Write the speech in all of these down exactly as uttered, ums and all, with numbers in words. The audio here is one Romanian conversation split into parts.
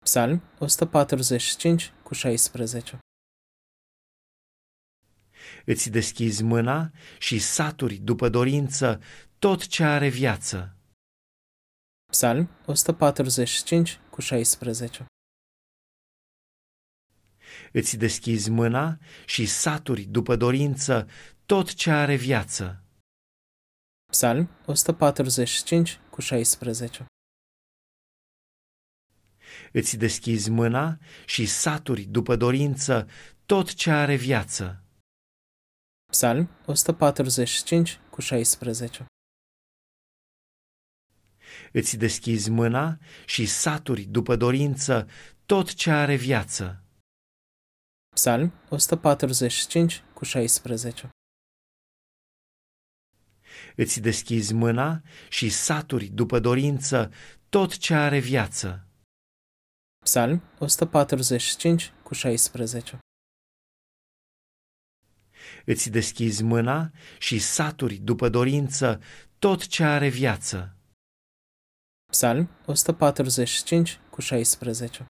Psalm o sută patruzeci și cinci cu șaisprezece. Îți deschizi mâna și saturi după dorință tot ce are viață. Psalm o sută patruzeci și cinci cu șaisprezece. Îți deschizi mâna și saturi după dorință tot ce are viață. Psalm o sută patruzeci și cinci cu șaisprezece. Îți deschizi mâna și saturi după dorință tot ce are viață. Psalm o sută patruzeci și cinci cu șaisprezece. Îți deschizi mâna și saturi după dorință tot ce are viață. Psalm o sută patruzeci și cinci cu șaisprezece. Îți deschizi mâna și saturi după dorință tot ce are viață. Psalm o sută patruzeci și cinci cu șaisprezece. Îți deschizi mâna și saturi după dorință tot ce are viață. Psalm o sută patruzeci și cinci cu șaisprezece.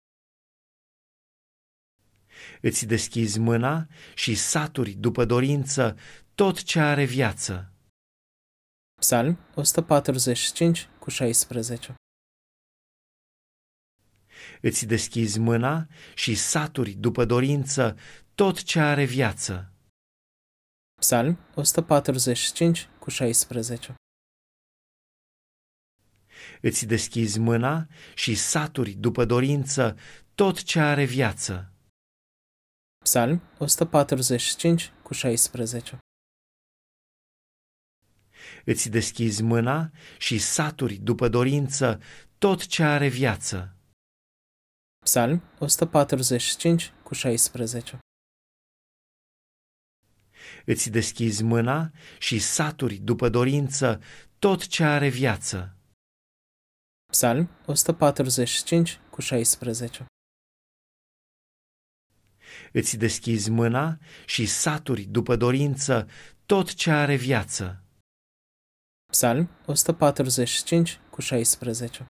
Îți deschizi mâna și saturi după dorință tot ce are viață. Psalm o sută patruzeci și cinci cu șaisprezece. Îți deschizi mâna și saturi după dorință tot ce are viață. Psalm o sută patruzeci și cinci cu șaisprezece. Îți deschizi mâna și saturi după dorință tot ce are viață. Psalm o sută patruzeci și cinci cu șaisprezece. Îți deschizi mâna și saturi după dorință tot ce are viață. Psalm o sută patruzeci și cinci cu șaisprezece. Îți deschizi mâna și saturi după dorință tot ce are viață. Psalm o sută patruzeci și cinci cu șaisprezece. Îți deschizi mâna și saturi după dorință tot ce are viață. Psalm o sută patruzeci și cinci cu șaisprezece.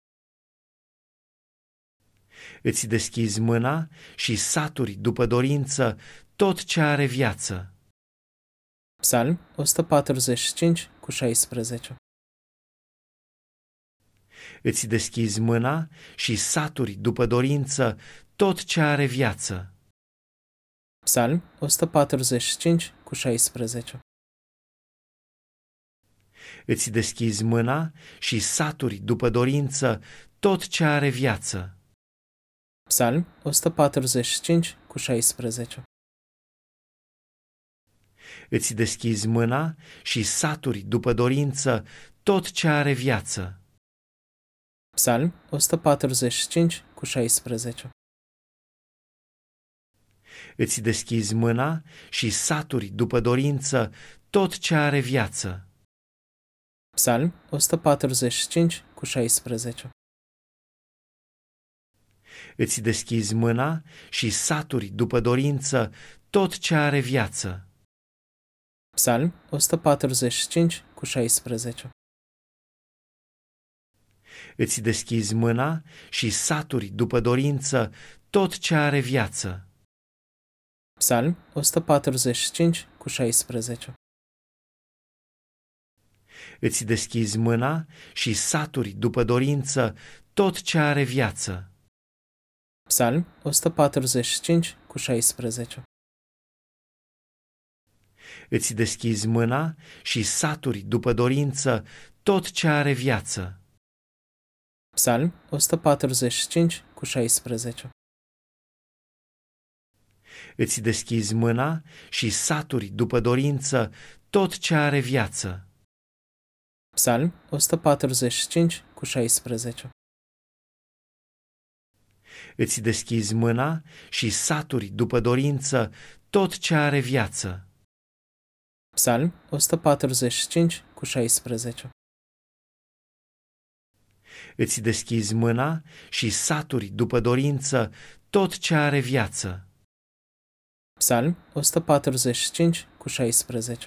Îți deschizi mâna și saturi după dorință tot ce are viață. Psalm o sută patruzeci și cinci cu șaisprezece. Îți deschizi mâna și saturi după dorință tot ce are viață. Psalm o sută patruzeci și cinci cu șaisprezece. Îți deschizi mâna și saturi după dorință tot ce are viață. Psalm o sută patruzeci și cinci cu șaisprezece. Îți deschizi mâna și saturi după dorință tot ce are viață. Psalm o sută patruzeci și cinci cu șaisprezece. Îți deschizi mâna și saturi după dorință tot ce are viață. Psalm o sută patruzeci și cinci cu șaisprezece. Îți deschizi mâna și saturi după dorință tot ce are viață. Psalm o sută patruzeci și cinci cu șaisprezece. Îți deschizi mâna și saturi după dorință tot ce are viață. Psalm o sută patruzeci și cinci cu șaisprezece. Îți deschizi mâna și saturi după dorință tot ce are viață. Psalm o sută patruzeci și cinci cu șaisprezece. Îți deschizi mâna și saturi după dorință tot ce are viață. Psalm o sută patruzeci și cinci cu șaisprezece. Îți deschizi mâna și saturi după dorință tot ce are viață. Psalm o sută patruzeci și cinci cu șaisprezece. Îți deschizi mâna și saturi după dorință tot ce are viață. Psalm o sută patruzeci și cinci cu șaisprezece. Îți deschizi mâna și saturi după dorință tot ce are viață. Psalm o sută patruzeci și cinci cu șaisprezece.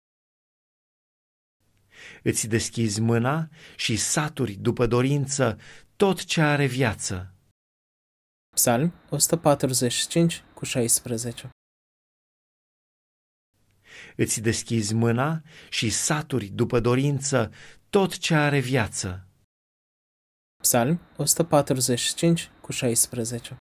Îți deschizi mâna și saturi după dorință tot ce are viață. Psalm o sută patruzeci și cinci cu șaisprezece. Îți deschizi mâna și saturi după dorință tot ce are viață. Psalm o sută patruzeci și cinci cu șaisprezece.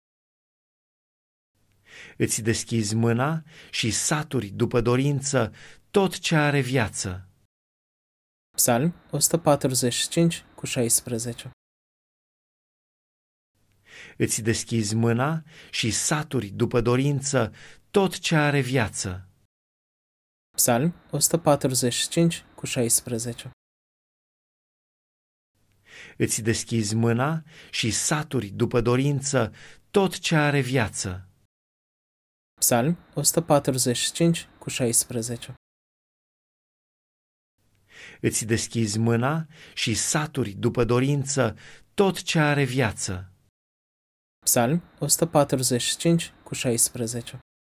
Îți deschizi mâna și saturi după dorință tot ce are viață. Psalm o sută patruzeci și cinci cu șaisprezece. Îți deschizi mâna și saturi după dorință tot ce are viață. Psalm o sută patruzeci și cinci cu șaisprezece. Îți deschizi mâna și saturi după dorință tot ce are viață. Psalm o sută patruzeci și cinci cu șaisprezece. Îți deschizi mâna și saturi după dorință tot ce are viață. Psalm o sută patruzeci și cinci cu șaisprezece.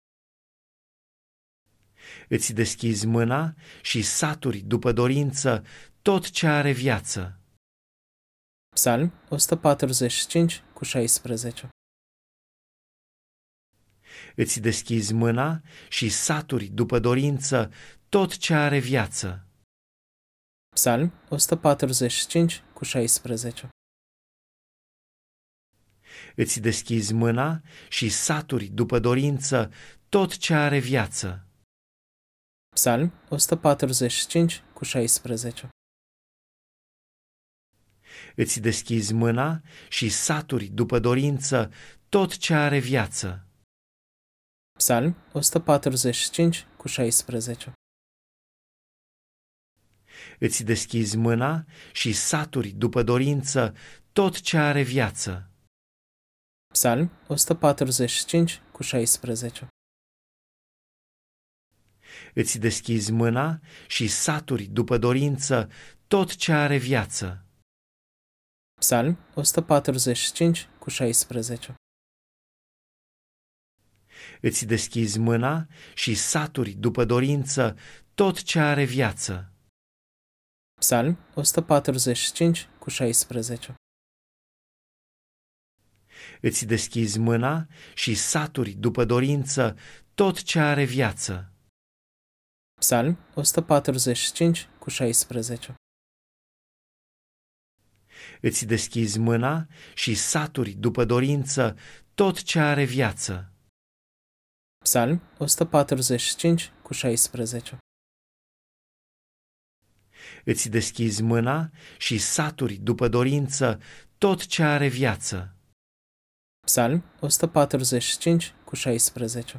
Îți deschizi mâna și saturi după dorință tot ce are viață. Psalm o sută patruzeci și cinci cu șaisprezece. Îți deschizi mâna și saturi după dorință tot ce are viață. Psalm o sută patruzeci și cinci cu șaisprezece. Îți deschizi mâna și saturi după dorință tot ce are viață. Psalm o sută patruzeci și cinci cu șaisprezece. Îți deschizi mâna și saturi după dorință tot ce are viață. Psalm o sută patruzeci și cinci cu șaisprezece. Îți deschizi mâna și saturi după dorință tot ce are viață. Psalm o sută patruzeci și cinci cu șaisprezece. Îți deschizi mâna și saturi după dorință tot ce are viață. Psalm o sută patruzeci și cinci cu șaisprezece. Îți deschizi mâna și saturi după dorință tot ce are viață. Psalm o sută patruzeci și cinci cu șaisprezece. Îți deschizi mâna și saturi după dorință tot ce are viață. Psalm o sută patruzeci și cinci cu șaisprezece. Îți deschizi mâna și saturi după dorință tot ce are viață. Psalm o sută patruzeci și cinci cu șaisprezece. Îți deschizi mâna și saturi după dorință tot ce are viață. Psalm o sută patruzeci și cinci cu șaisprezece.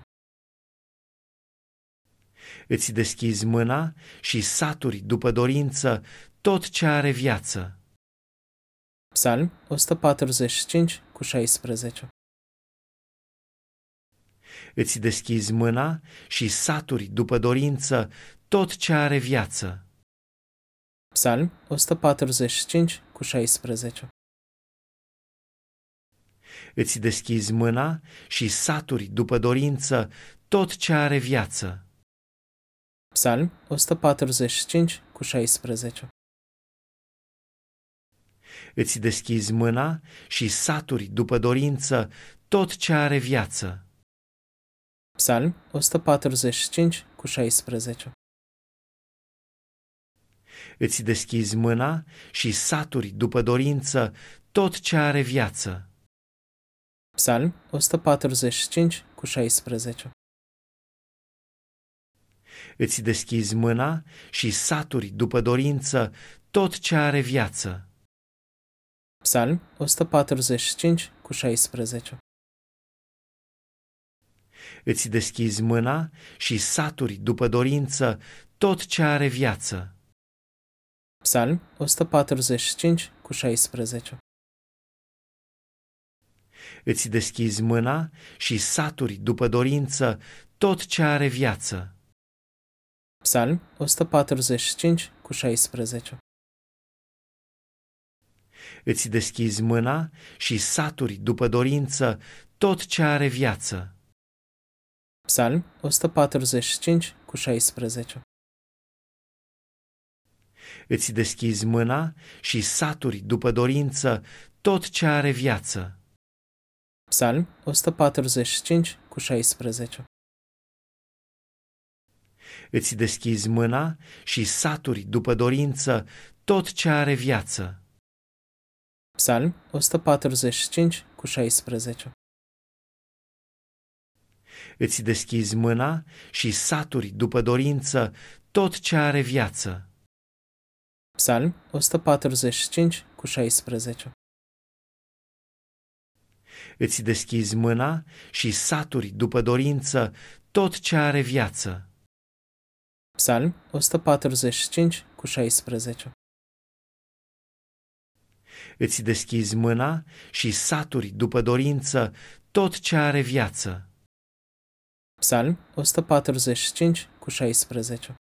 Îți deschizi mâna și saturi după dorință tot ce are viață. Psalm o sută patruzeci și cinci cu șaisprezece. Îți deschizi mâna și saturi după dorință tot ce are viață. Psalm o sută patruzeci și cinci cu șaisprezece. Îți deschizi mâna și saturi după dorință tot ce are viață. Psalm o sută patruzeci și cinci cu șaisprezece. Îți deschizi mâna și saturi după dorință tot ce are viață. Psalm o sută patruzeci și cinci cu șaisprezece. Îți deschizi mâna și saturi după dorință tot ce are viață. Psalm o sută patruzeci și cinci cu șaisprezece. Îți deschizi mâna și saturi după dorință tot ce are viață. Psalm o sută patruzeci și cinci cu șaisprezece. Îți deschizi mâna și saturi după dorință tot ce are viață. Psalm o sută patruzeci și cinci cu șaisprezece. Îți deschizi mâna și saturi după dorință tot ce are viață. Psalm o sută patruzeci și cinci cu șaisprezece. Îți deschizi mâna și saturi după dorință tot ce are viață. Psalm o sută patruzeci și cinci cu șaisprezece. Îți deschizi mâna și saturi după dorință tot ce are viață. Psalm o sută patruzeci și cinci cu șaisprezece. Îți deschizi mâna și saturi după dorință tot ce are viață. Psalm o sută patruzeci și cinci cu șaisprezece. Îți deschizi mâna și saturi după dorință tot ce are viață. Psalm o sută patruzeci și cinci cu șaisprezece. Îți deschizi mâna și saturi după dorință tot ce are viață. Psalm o sută patruzeci și cinci cu șaisprezece. Îți deschizi mâna și saturi după dorință tot ce are viață. Psalm o sută patruzeci și cinci cu șaisprezece.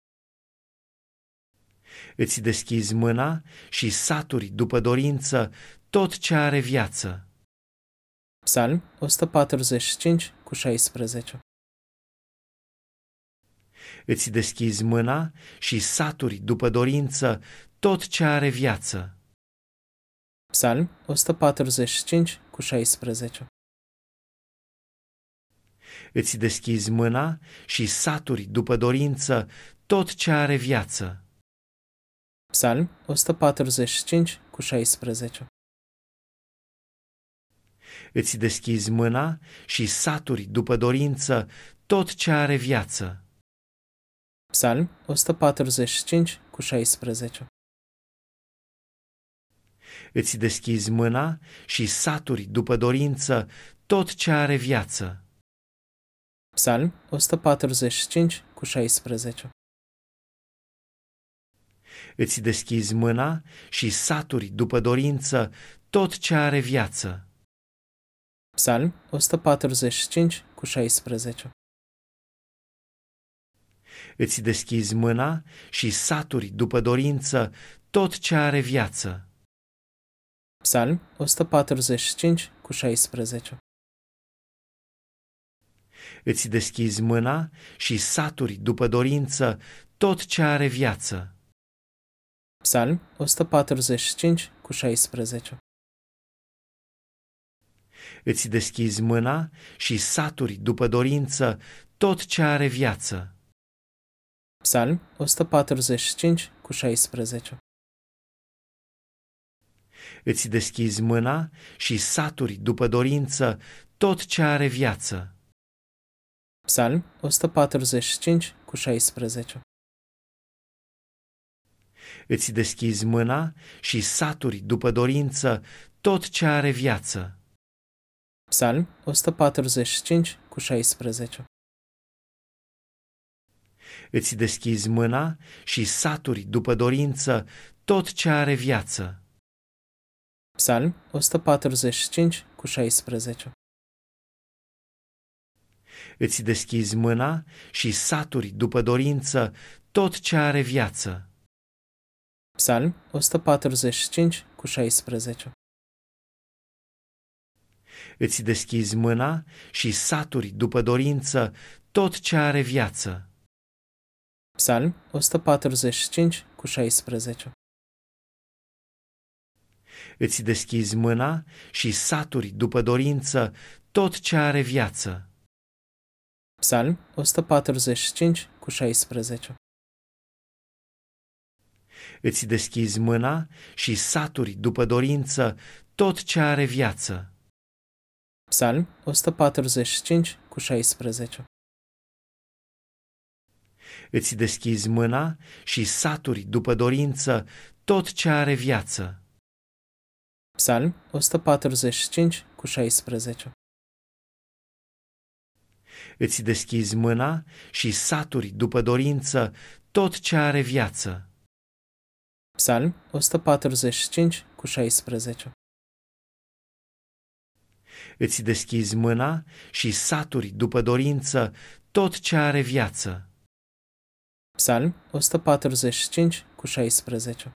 Îți deschizi mâna și saturi după dorință tot ce are viață. Psalm o sută patruzeci și cinci cu șaisprezece. Îți deschizi mâna și saturi după dorință tot ce are viață. Psalm o sută patruzeci și cinci cu șaisprezece. Îți deschizi mâna și saturi după dorință tot ce are viață. Psalm o sută patruzeci și cinci cu șaisprezece. Îți deschizi mâna și saturi după dorință tot ce are viață. Psalm o sută patruzeci și cinci cu șaisprezece. Îți deschizi mâna și saturi după dorință tot ce are viață. Psalm o sută patruzeci și cinci cu șaisprezece. Îți deschizi mâna și saturi după dorință tot ce are viață. Psalm o sută patruzeci și cinci cu șaisprezece. Îți deschizi mâna și saturi după dorință tot ce are viață. Psalm o sută patruzeci și cinci cu șaisprezece. Îți deschizi mâna și saturi după dorință tot ce are viață. Psalm o sută patruzeci și cinci cu șaisprezece. Îți deschizi mâna și saturi după dorință tot ce are viață. Psalm o sută patruzeci și cinci cu șaisprezece. Îți deschizi mâna și saturi după dorință tot ce are viață. Psalm o sută patruzeci și cinci cu șaisprezece. Îți deschizi mâna și saturi după dorință tot ce are viață. Psalm o sută patruzeci și cinci cu șaisprezece. Îți deschizi mâna și saturi după dorință tot ce are viață. Psalm o sută patruzeci și cinci cu șaisprezece. Îți deschizi mâna și saturi după dorință tot ce are viață. Psalm o sută patruzeci și cinci cu șaisprezece. Îți deschizi mâna și saturi după dorință tot ce are viață. Psalm o sută patruzeci și cinci cu șaisprezece. Îți deschizi mâna și saturi după dorință tot ce are viață. Psalm o sută patruzeci și cinci cu șaisprezece. Îți deschizi mâna și saturi după dorință tot ce are viață. Psalm o sută patruzeci și cinci cu șaisprezece. Îți deschizi mâna și saturi după dorință tot ce are viață. Psalm o sută patruzeci și cinci cu șaisprezece. Îți deschizi mâna și saturi după dorință tot ce are viață. Psalm o sută patruzeci și cinci cu șaisprezece. Îți deschizi mâna și saturi după dorință tot ce are viață. Psalm o sută patruzeci și cinci cu șaisprezece.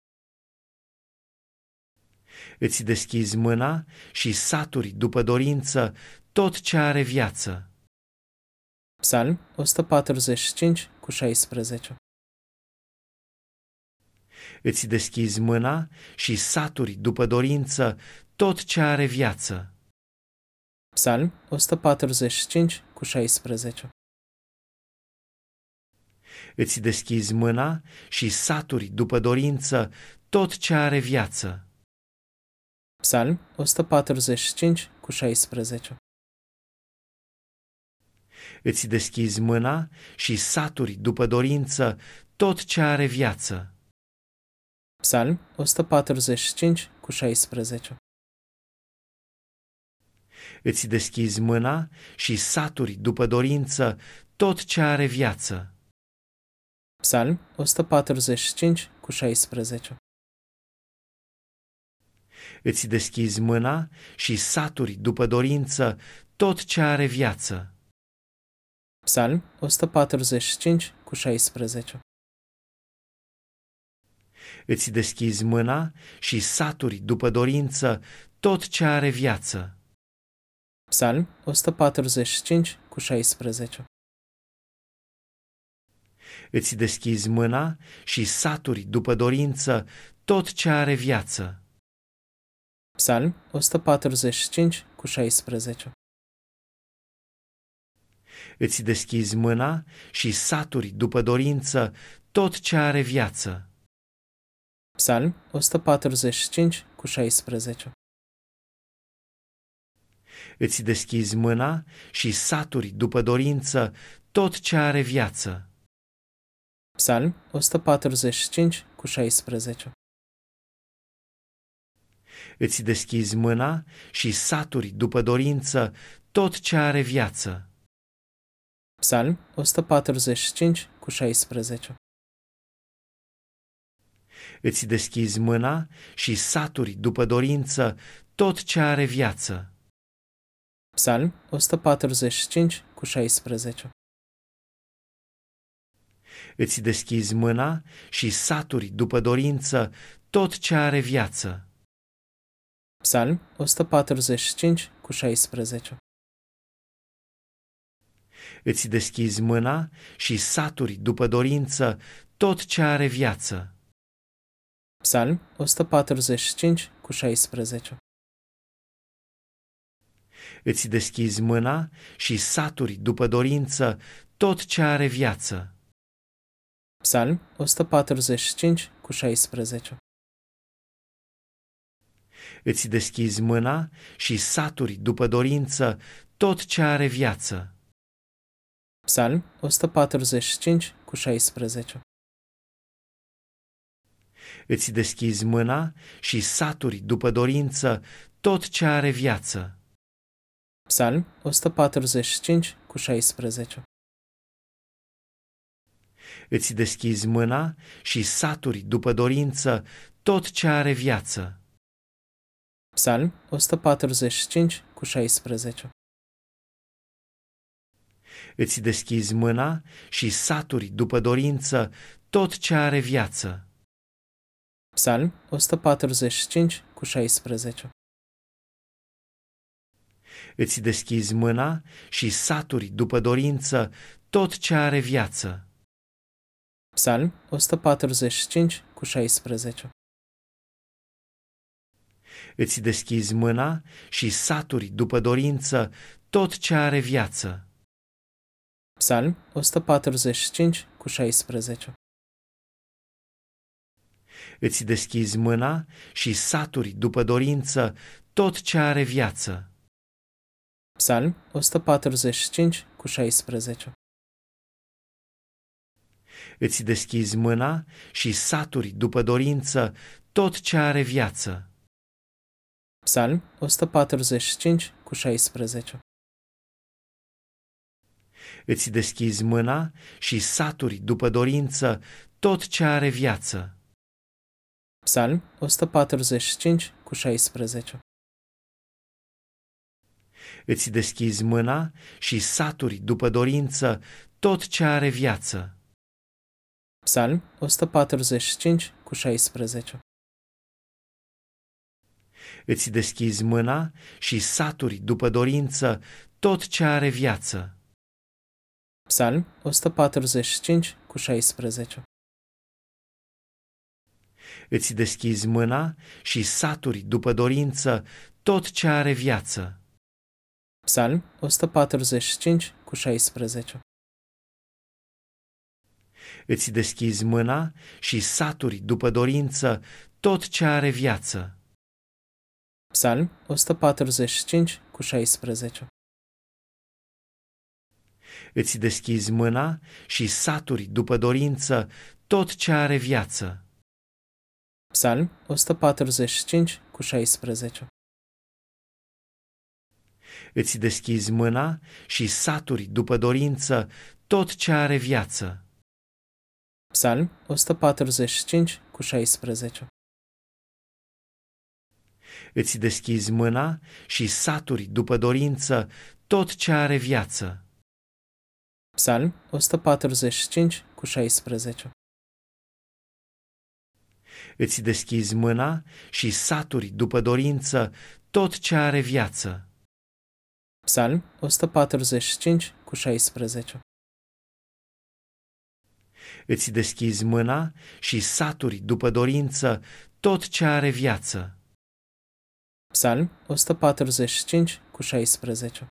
Îți deschizi mâna și saturi după dorință tot ce are viață. Psalm o sută patruzeci și cinci cu șaisprezece. Îți deschizi mâna și saturi după dorință tot ce are viață. Psalm o sută patruzeci și cinci cu șaisprezece. Îți deschizi mâna și saturi după dorință tot ce are viață. Psalm o sută patruzeci și cinci cu șaisprezece. Îți deschizi mâna și saturi după dorință tot ce are viață. Psalm o sută patruzeci și cinci cu șaisprezece. Îți deschizi mâna și saturi după dorință tot ce are viață. Psalm o sută patruzeci și cinci cu șaisprezece. Îți deschizi mâna și saturi după dorință tot ce are viață. Psalm o sută patruzeci și cinci cu șaisprezece. Îți deschizi mâna și saturi după dorință tot ce are viață. Psalm o sută patruzeci și cinci cu șaisprezece. Îți deschizi mâna și saturi după dorință tot ce are viață. Psalm o sută patruzeci și cinci cu șaisprezece. Îți deschizi mâna și saturi după dorință tot ce are viață. Psalm o sută patruzeci și cinci cu șaisprezece. Îți deschizi mâna și saturi după dorință tot ce are viață. Psalm o sută patruzeci și cinci cu șaisprezece. Îți deschizi mâna și saturi după dorință tot ce are viață. Psalm o sută patruzeci și cinci cu șaisprezece. Îți deschizi mâna și saturi după dorință tot ce are viață. Psalm o sută patruzeci și cinci cu șaisprezece. Îți deschizi mâna și saturi după dorință tot ce are viață. Psalm o sută patruzeci și cinci cu șaisprezece. Îți deschizi mâna și saturi după dorință tot ce are viață. Psalm o sută patruzeci și cinci cu șaisprezece. Îți deschizi mâna și saturi după dorință tot ce are viață. Psalm o sută patruzeci și cinci cu șaisprezece. Îți deschizi mâna și saturi după dorință tot ce are viață. Psalm o sută patruzeci și cinci cu șaisprezece. Îți deschizi mâna și saturi după dorință tot ce are viață. Psalm o sută patruzeci și cinci cu șaisprezece. Îți deschizi mâna și saturi după dorință tot ce are viață. Psalm o sută patruzeci și cinci cu șaisprezece. Îți deschizi mâna și saturi după dorință tot ce are viață. Psalm o sută patruzeci și cinci cu șaisprezece. Îți deschizi mâna și saturi după dorință tot ce are viață. Psalm o sută patruzeci și cinci cu șaisprezece. Îți deschizi mâna și saturi după dorință tot ce are viață. Psalm o sută patruzeci și cinci cu șaisprezece. Îți deschizi mâna și saturi după dorință tot ce are viață. Psalm o sută patruzeci și cinci cu șaisprezece. Îți deschizi mâna și saturi după dorință tot ce are viață. Psalm o sută patruzeci și cinci cu șaisprezece. Îți deschizi mâna și saturi după dorință tot ce are viață. Psalm o sută patruzeci și cinci cu șaisprezece. Îți deschizi mâna și saturi după dorință tot ce are viață. Psalm o sută patruzeci și cinci cu șaisprezece. Îți deschizi mâna și saturi după dorință tot ce are viață. Psalm o sută patruzeci și cinci cu șaisprezece. Îți deschizi mâna și saturi după dorință tot ce are viață. Psalm o sută patruzeci și cinci cu șaisprezece. Îți deschizi mâna și saturi după dorință tot ce are viață. Psalm o sută patruzeci și cinci cu șaisprezece. Îți deschizi mâna și saturi după dorință tot ce are viață. Psalm o sută patruzeci și cinci cu șaisprezece. Îți deschizi mâna și saturi după dorință tot ce are viață. Psalm o sută patruzeci și cinci cu șaisprezece. Îți deschizi mâna și saturi după dorință tot ce are viață. Psalm o sută patruzeci și cinci cu șaisprezece. Îți deschizi mâna și saturi după dorință tot ce are viață. Psalm o sută patruzeci și cinci cu șaisprezece. Îți deschizi mâna și saturi după dorință tot ce are viață. Psalm o sută patruzeci și cinci cu șaisprezece.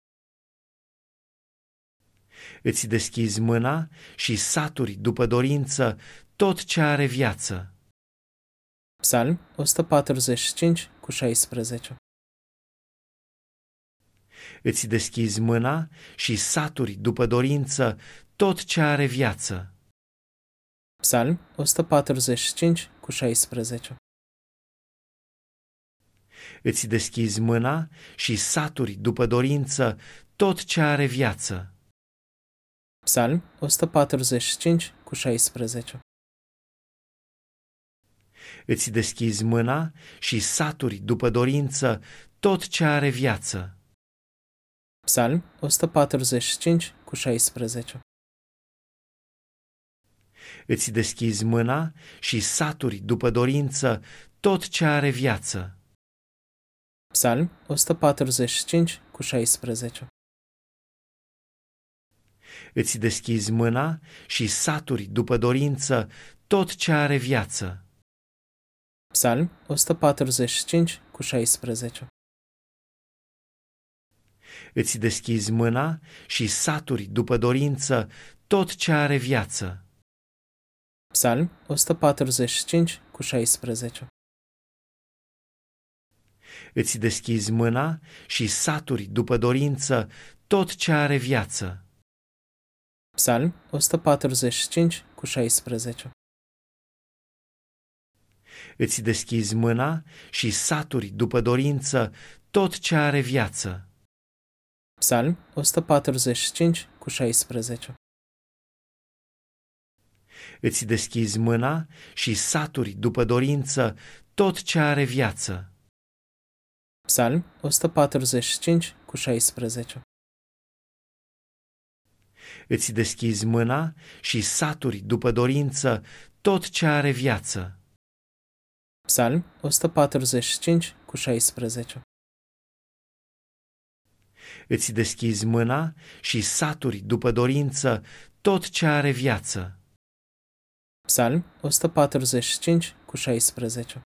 Îți deschizi mâna și saturi după dorință tot ce are viață. Psalm o sută patruzeci și cinci cu șaisprezece. Îți deschizi mâna și saturi după dorință tot ce are viață. Psalm o sută patruzeci și cinci cu șaisprezece. Îți deschizi mâna și saturi după dorință tot ce are viață. Psalm o sută patruzeci și cinci cu șaisprezece. Îți deschizi mâna și saturi după dorință tot ce are viață. Psalm o sută patruzeci și cinci cu șaisprezece. Îți deschizi mâna și saturi după dorință tot ce are viață. Psalm o sută patruzeci și cinci cu șaisprezece. Îți deschizi mâna și saturi după dorință tot ce are viață. Psalm o sută patruzeci și cinci cu șaisprezece. Îți deschizi mâna și saturi după dorință tot ce are viață. Psalm o sută patruzeci și cinci cu șaisprezece. Îți deschizi mâna și saturi după dorință tot ce are viață. Psalm o sută patruzeci și cinci cu șaisprezece. Îți deschizi mâna și saturi după dorință tot ce are viață. Psalm o sută patruzeci și cinci cu șaisprezece. Îți deschizi mâna și saturi după dorință tot ce are viață. Psalm o sută patruzeci și cinci cu șaisprezece. Îți deschizi mâna și saturi după dorință tot ce are viață. Psalm o sută patruzeci și cinci cu șaisprezece. Îți deschizi mâna și saturi după dorință tot ce are viață. Psalm o sută patruzeci și cinci cu șaisprezece.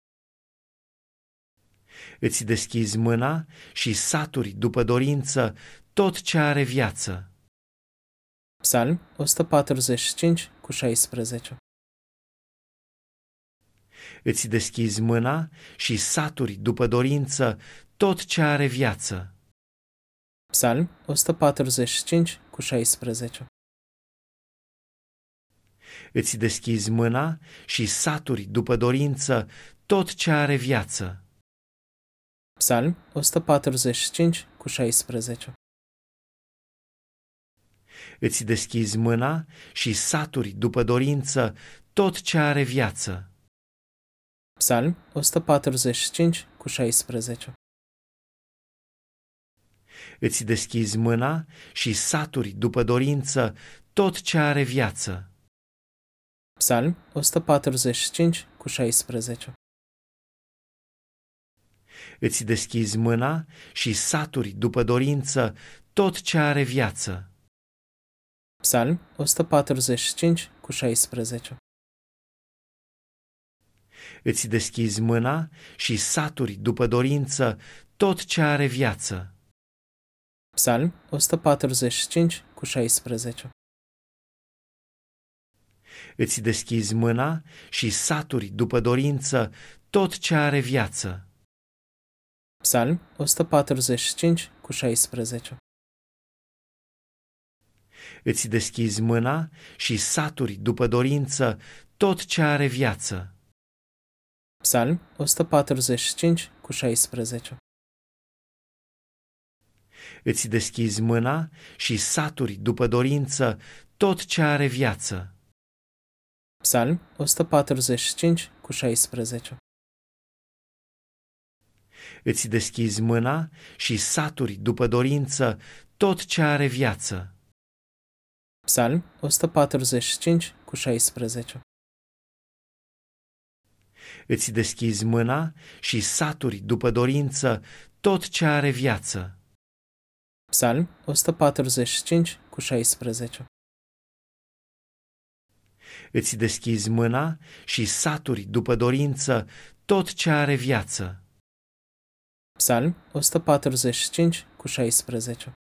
Îți deschizi mâna și saturi după dorință tot ce are viață. Psalm o sută patruzeci și cinci cu șaisprezece. Îți deschizi mâna și saturi după dorință tot ce are viață. Psalm o sută patruzeci și cinci cu șaisprezece. Îți deschizi mâna și saturi după dorință tot ce are viață. Psalm o sută patruzeci și cinci cu șaisprezece. Îți deschizi mâna și saturi după dorință tot ce are viață. Psalm o sută patruzeci și cinci cu șaisprezece. Îți deschizi mâna și saturi după dorință tot ce are viață. Psalm o sută patruzeci și cinci cu șaisprezece. Îți deschizi mâna și saturi după dorință tot ce are viață. Psalm o sută patruzeci și cinci cu șaisprezece. Îți deschizi mâna și saturi după dorință tot ce are viață. Psalm o sută patruzeci și cinci cu șaisprezece. Îți deschizi mâna și saturi după dorință tot ce are viață. Psalm o sută patruzeci și cinci cu șaisprezece. Îți deschizi mâna și saturi după dorință tot ce are viață. Psalm o sută patruzeci și cinci cu șaisprezece. Îți deschizi mâna și saturi după dorință tot ce are viață. Psalm o sută patruzeci și cinci cu șaisprezece. Îți deschizi mâna și saturi după dorință tot ce are viață. Psalm o sută patruzeci și cinci cu șaisprezece. Îți deschizi mâna și saturi după dorință tot ce are viață. Psalm o sută patruzeci și cinci cu șaisprezece. Îți deschizi mâna și saturi după dorință tot ce are viață. Psalm o sută patruzeci și cinci cu șaisprezece.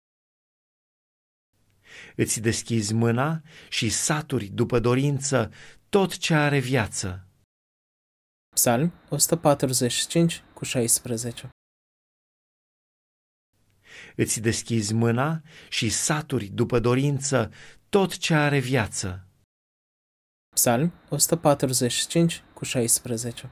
Îți deschizi mâna și saturi după dorință tot ce are viață. Psalm o sută patruzeci și cinci cu șaisprezece. Îți deschizi mâna și saturi după dorință tot ce are viață. Psalm o sută patruzeci și cinci cu șaisprezece.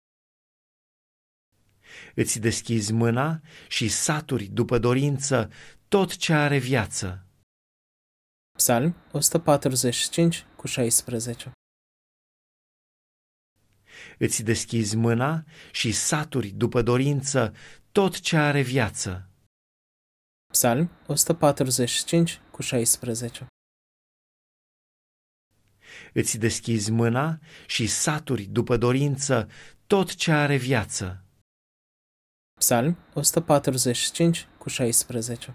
Îți deschizi mâna și saturi după dorință tot ce are viață. Psalm o sută patruzeci și cinci cu șaisprezece. Îți deschizi mâna și saturi după dorință tot ce are viață. Psalm o sută patruzeci și cinci cu șaisprezece. Îți deschizi mâna și saturi după dorință tot ce are viață. Psalm o sută patruzeci și cinci cu șaisprezece.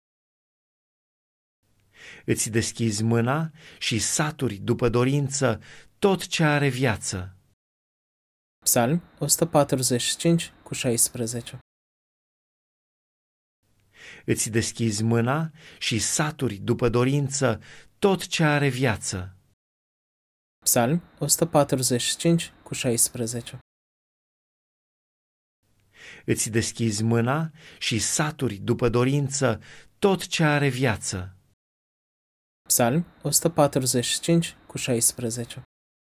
Îți deschizi mâna și saturi după dorință tot ce are viață. Psalm o sută patruzeci și cinci cu șaisprezece. Îți deschizi mâna și saturi după dorință tot ce are viață. Psalm o sută patruzeci și cinci cu șaisprezece. Îți deschizi mâna și saturi după dorință tot ce are viață. Psalm o sută patruzeci și cinci cu șaisprezece.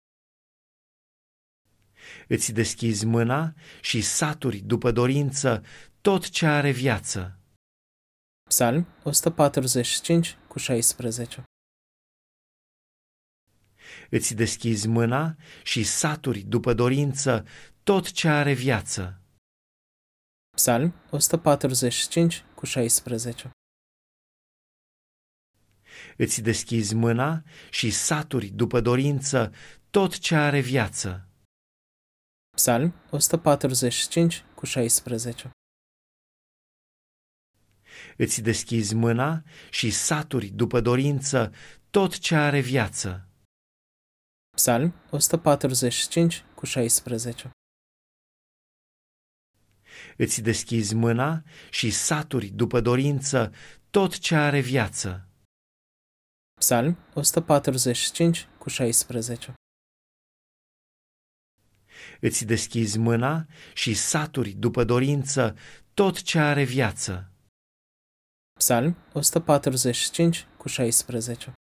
Îți deschizi mâna și saturi după dorință tot ce are viață. Psalm o sută patruzeci și cinci cu șaisprezece. Îți deschizi mâna și saturi după dorință tot ce are viață. Psalm o sută patruzeci și cinci cu șaisprezece. Îți deschizi mâna și saturi după dorință tot ce are viață. Psalm o sută patruzeci și cinci cu șaisprezece. Îți deschizi mâna și saturi după dorință tot ce are viață. Psalm o sută patruzeci și cinci cu șaisprezece. Îți deschizi mâna și saturi după dorință tot ce are viață. Psalm o sută patruzeci și cinci cu șaisprezece. Îți deschizi mâna și saturi după dorință tot ce are viață. Psalm o sută patruzeci și cinci cu șaisprezece.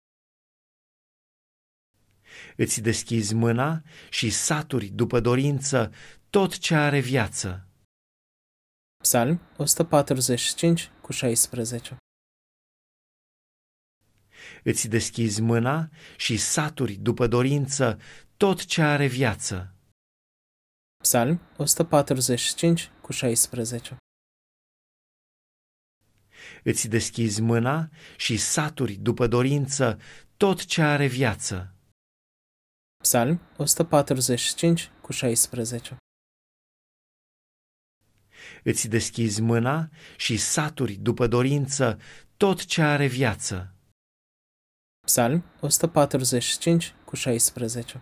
Îți deschizi mâna și saturi după dorință tot ce are viață. Psalm o sută patruzeci și cinci cu șaisprezece. Îți deschizi mâna și saturi după dorință tot ce are viață. Psalm o sută patruzeci și cinci cu șaisprezece. Îți deschizi mâna și saturi după dorință tot ce are viață. Psalm o sută patruzeci și cinci cu șaisprezece. Îți deschizi mâna și saturi după dorință tot ce are viață. Psalm o sută patruzeci și cinci cu șaisprezece.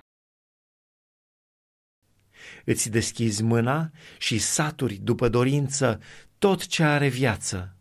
Îți deschizi mâna și saturi după dorință tot ce are viață.